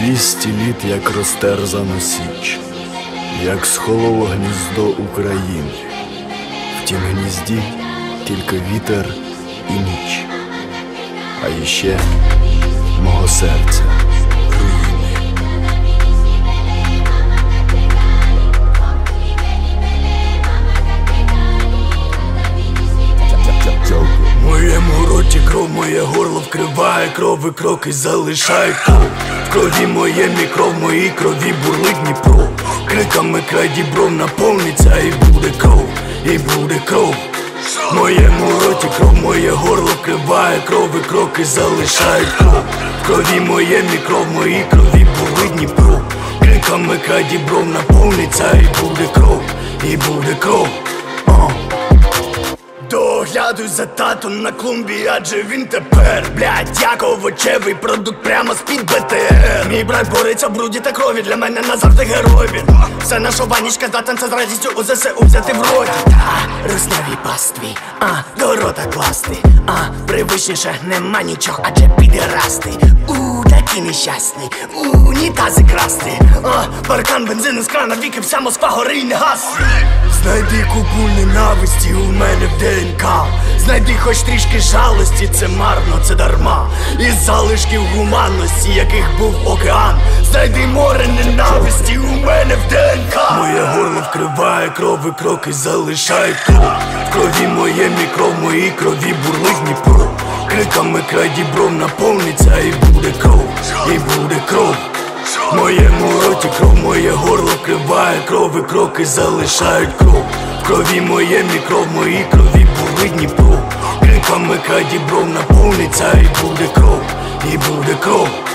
200 літ, як розтерзано січ, як схололо гніздо України. В тім гнізді тільки вітер і ніч, а іще мого серця руїни. В моєму роті кров, моє горло вкриває кров, і кроки залишають кров. В крові моєму кров, в моїй крові бурлить Дніпро. Криками край дібров наповниться, і буде кров, і буде кров. В моєму роті кров, моє горло вкриває кров, і кроки залишають кров. В крові моєму кров, в моїй крові бурлить Дніпро. Криками край дібров наповниться, і буде кров, і буде кров. Доглядуй за татом на клумбі, адже він тепер, блядь, як овочевий продукт прямо з-під БТР. Мій брат бореться в бруді та крові, для мене назавжди герой він. Все наша ванічка здатен це з радістю у ЗСУ взяти в роті. Руснявій пастві, до рота класти, привичніше нема нічого, адже підерасти. Такі нещасні, унітази красти. Паркан бензину з крана, віки вся Москва гори й не гасне. Знайди купу ненависті у мене в ДНК. Знайди хоч трішки жалості, це марно, це дарма. Із залишків гуманності, яких був океан. Знайди море ненависті у мене в ДНК. Моє горло вкриває кров, і кроки залишають кров. В крові моєму кров, в моїй крові бурлить Дніпро. Криками край дібров наповниться, і буде кров, і буде кров. В моєму роті кров, моє горло вкриває кров, і кроки залишають кров. В крові моєму кров, в моїй крові бурлить Дніпро. Криками край дібров наповниться, і буде кров, і буде кров.